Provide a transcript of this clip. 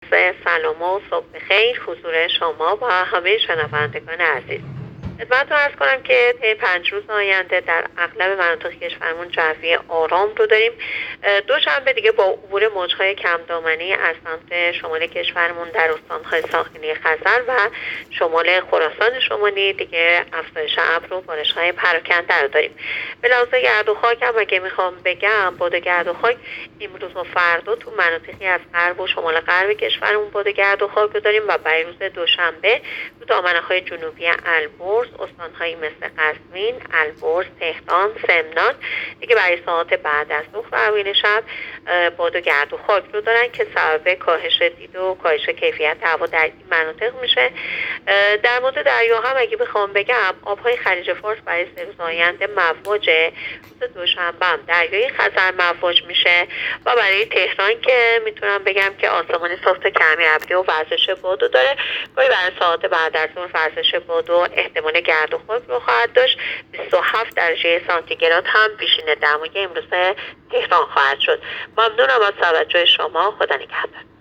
عرض سلام و صبح بخیر حضور شما و همه شنوندگان عزیز. خدمتتون عرض کنم که طی 5 روز آینده در اغلب مناطق کشورمون جوی آرام رو داریم. دوشنبه دیگه با عبور موج‌های کم دامنه‌ای از سمت شمال کشورمون در استان‌های ساحلی خزر و شمال خراسان شمالی دیگه افزایش ابر و بارش‌های پراکنده رو داریم. به لحاظ گرد و خاک هم اگه میخوام بگم، باد گرد و خاک امروز و فردا تو مناطقی از غرب و شمال غرب کشورمون باد گرد و خاک رو داریم و برای روز دوشنبه تو دامنه‌های جنوبی البرز، استان‌هایی مثل قزوین، البرز، تهران، سمنان دیگه برای ساعات بعد از ظهر و اوایل شب باد و گرد و خاک رو دارن که سبب کاهش دید و کاهش کیفیت هوا در این مناطق میشه. در مورد دریا هم اگه بخوام بگم، آبهای خلیج فارس برای 3 روز آینده مواجه. روز دوشنبه هم دریای خزر مواج میشه و برای تهران که میتونم بگم که آسمان صبح کمی ابری و وزش بادو داره. گاهی برای ساعات بعد از ظهر وزش بادو احتمال گرد و خاک رو خواهد داشت. 27 درجه سانتیگراد هم پیشین دمای امروز تهران خواهد شد. ممنونم از توجه شما. خدا نگهدار.